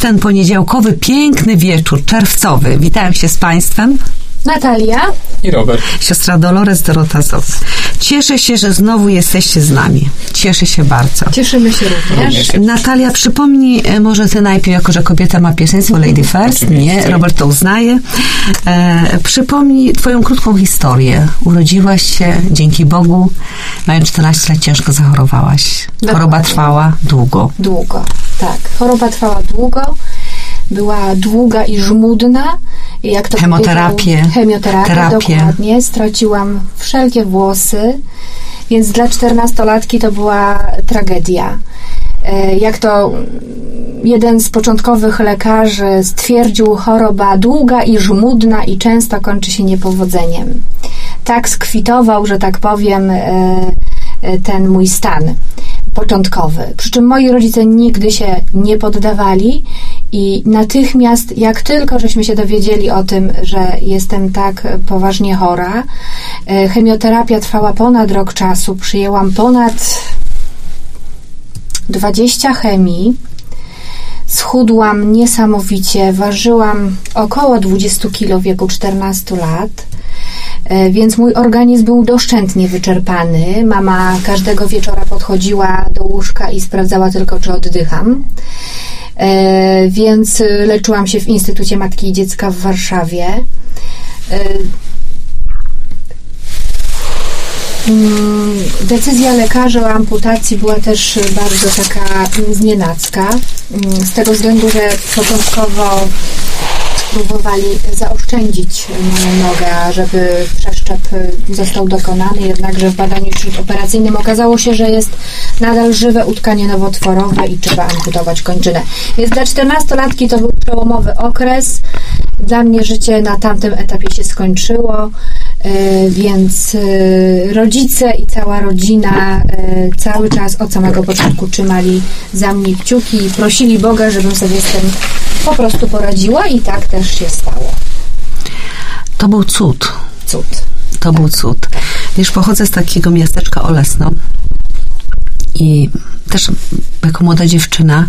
ten poniedziałkowy, piękny wieczór, czerwcowy. Witałem się z Państwem. Natalia i Robert. Siostra Dolores, Dorota Zoc. Cieszę się, że znowu jesteście z nami. Cieszę się bardzo. Cieszymy się również. Natalia, przypomnij może ty najpierw, jako że kobieta ma pierwszeństwo, Lady First. Nie, Robert to uznaje. Przypomnij twoją krótką historię. Urodziłaś się, dzięki Bogu, mając 14 lat ciężko zachorowałaś. Dokładnie. Choroba trwała długo. Długo, tak. Choroba trwała długo. Była długa i żmudna. Jak to Chemioterapię. Dokładnie. Straciłam wszelkie włosy, więc dla 14-latki to była tragedia. Jak to jeden z początkowych lekarzy stwierdził, choroba długa i żmudna i często kończy się niepowodzeniem. Tak skwitował, że tak powiem, ten mój stan początkowy. Przy czym moi rodzice nigdy się nie poddawali i natychmiast, jak tylko żeśmy się dowiedzieli o tym, że jestem tak poważnie chora, chemioterapia trwała ponad rok czasu, przyjęłam ponad 20 chemii, schudłam niesamowicie, ważyłam około 20 kg w wieku 14 lat, więc mój organizm był doszczętnie wyczerpany. Mama każdego wieczora podchodziła do łóżka i sprawdzała tylko, czy oddycham. Więc leczyłam się w Instytucie Matki i Dziecka w Warszawie. Decyzja lekarzy o amputacji była też bardzo taka znienacka, z tego względu, że początkowo próbowali zaoszczędzić moją nogę, żeby przeszczep został dokonany, jednakże w badaniu śródoperacyjnym okazało się, że jest nadal żywe utkanie nowotworowe i trzeba amputować kończynę. Więc dla 14-latki to był przełomowy okres. Dla mnie życie na tamtym etapie się skończyło, więc rodzice i cała rodzina cały czas od samego początku trzymali za mnie kciuki i prosili Boga, żebym sobie z tym po prostu poradziła i tak też się stało. To był cud. Cud. To był cud. Wiesz, pochodzę z takiego miasteczka Olesno i też jako młoda dziewczyna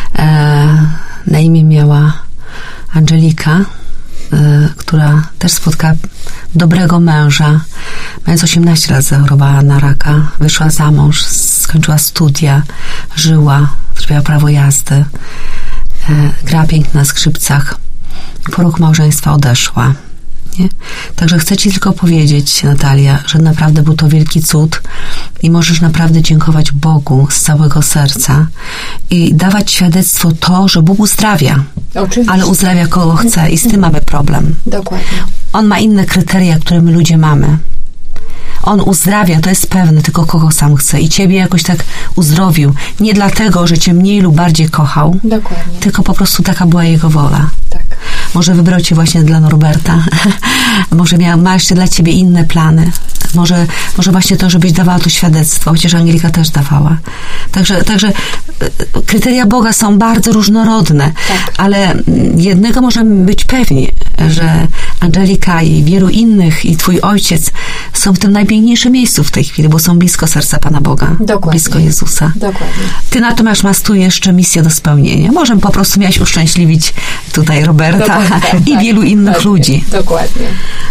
na imię miała Angelika, która też spotkała dobrego męża. Mając 18 lat zachorowała na raka, wyszła za mąż, skończyła studia, żyła, zrobiła prawo jazdy, grała pięknie na skrzypcach. Po roku małżeństwa odeszła. Nie? Także chcę Ci tylko powiedzieć, Natalia, że naprawdę był to wielki cud i możesz naprawdę dziękować Bogu z całego serca i dawać świadectwo to, że Bóg uzdrawia. Oczywiście. Ale uzdrawia kogo chce i z tym mamy problem. Dokładnie. On ma inne kryteria, które my ludzie mamy. On uzdrawia, to jest pewne, tylko kogo sam chce. I Ciebie jakoś tak uzdrowił. Nie dlatego, że Cię mniej lub bardziej kochał. Dokładnie. Tylko po prostu taka była Jego wola. Tak. Może wybrał Cię właśnie dla Norberta. Może ma jeszcze dla Ciebie inne plany. Może właśnie to, żebyś dawała to świadectwo, chociaż Angelika też dawała. Także kryteria Boga są bardzo różnorodne, tak. Ale jednego możemy być pewni, że Angelika i wielu innych i Twój ojciec są w tym najpiękniejszym miejscu w tej chwili, bo są blisko serca Pana Boga. Dokładnie. Blisko Jezusa. Dokładnie. Ty natomiast masz tu jeszcze misję do spełnienia. Może po prostu miałaś uszczęśliwić tutaj Roberta i wielu innych ludzi. Dokładnie.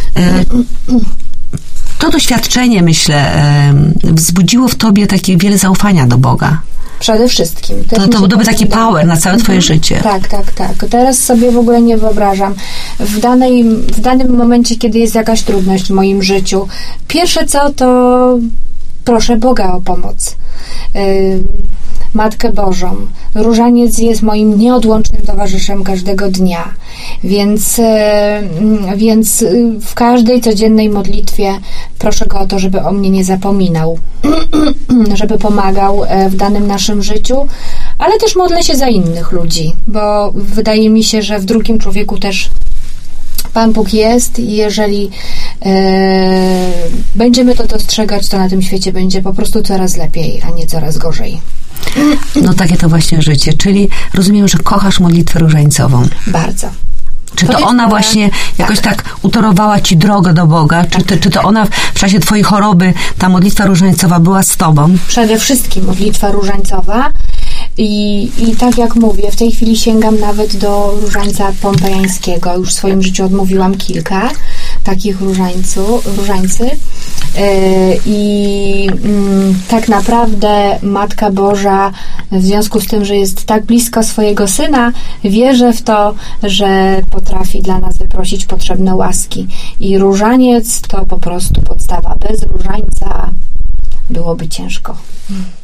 To doświadczenie, myślę, wzbudziło w tobie takie wiele zaufania do Boga. Przede wszystkim. To byłby taki power na całe twoje życie. Tak. Teraz sobie w ogóle nie wyobrażam. W danym momencie, kiedy jest jakaś trudność w moim życiu, pierwsze co, to proszę Boga o pomoc. Matkę Bożą. Różaniec jest moim nieodłącznym towarzyszem każdego dnia. Więc w każdej codziennej modlitwie proszę Go o to, żeby o mnie nie zapominał, żeby pomagał w danym naszym życiu, ale też modlę się za innych ludzi, bo wydaje mi się, że w drugim człowieku też Pan Bóg jest i jeżeli będziemy to dostrzegać, to na tym świecie będzie po prostu coraz lepiej, a nie coraz gorzej. No takie to właśnie życie, czyli rozumiem, że kochasz modlitwę różańcową. Bardzo. Czy to ona właśnie jakoś tak utorowała ci drogę do Boga? Czy to ona w czasie twojej choroby, ta modlitwa różańcowa była z tobą? Przede wszystkim modlitwa różańcowa. I tak jak mówię, w tej chwili sięgam nawet do różańca pompejańskiego. Już w swoim życiu odmówiłam kilka takich różańcy. Tak naprawdę Matka Boża, w związku z tym, że jest tak blisko swojego Syna, wierzę w to, że potrafi dla nas wyprosić potrzebne łaski. I różaniec to po prostu podstawa. Bez różańca byłoby ciężko.